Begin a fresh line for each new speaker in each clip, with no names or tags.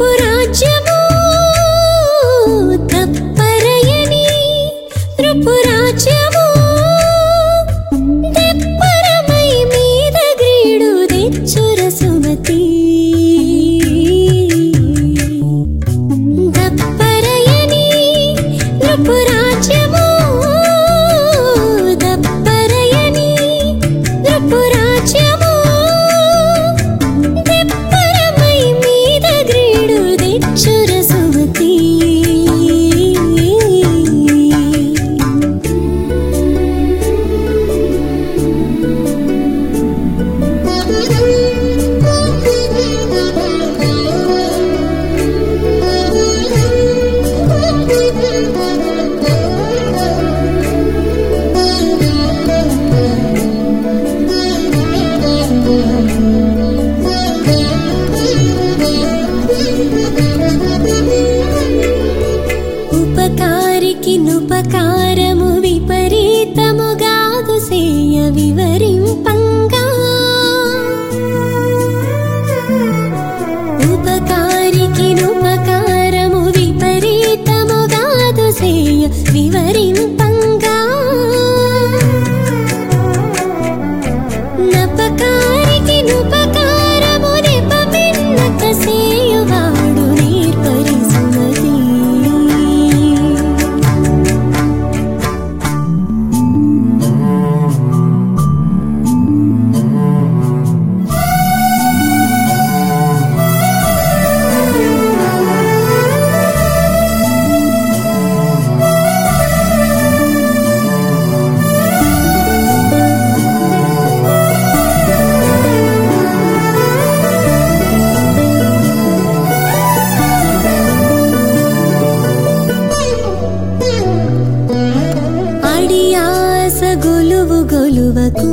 నృపురాజ్యము తప్పరయని నృపురాజ్యము తెప్పరమై మీద గ్రీడు తెచ్చుర సుమతి దప్పరయని నృపురాజ్యము దప్పరయని నృపురాజ్యము తెప్పరమై మీద గ్రీడు తెచ్చుర సుమతి ఉపకారికి నుపకారము విపరీతముగాదు సేయ వివరింపంగా ఉపకారికి నుపకారము విపరీతముగాదు సేయ వివరింపంగా నపకారికి నుపకారము నెపమిన్నక సేయువాడు నేర్పరి సుమతి అడియాస గొలువు గొలువకు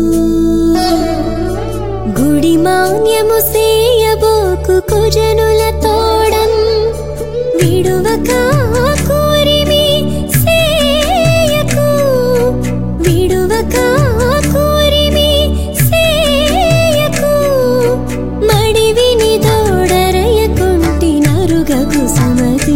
గుడి మాన్యము సేయబోకు కుజనుల తోడం విడువక కూరిమి సేయకు విడువక కూరిమి సేయకు మడివిని దోడరయకుంటి నరుగకు సుమతి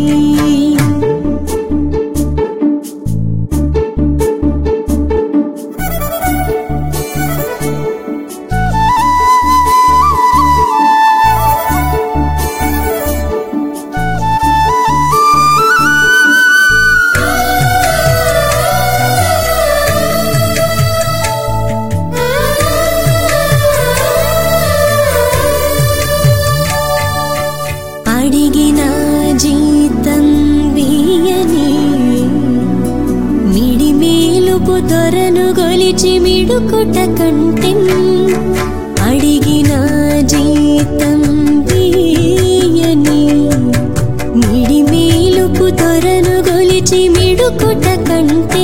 అడిగిన జీతం వీయని మిడిమేలుపు దొరను గొలిచి మిడుకుట కంటెం అడిగిన జీతం వీయని మిడిమేలుపు దొరను గొలిచి మిడుకుట కంటెం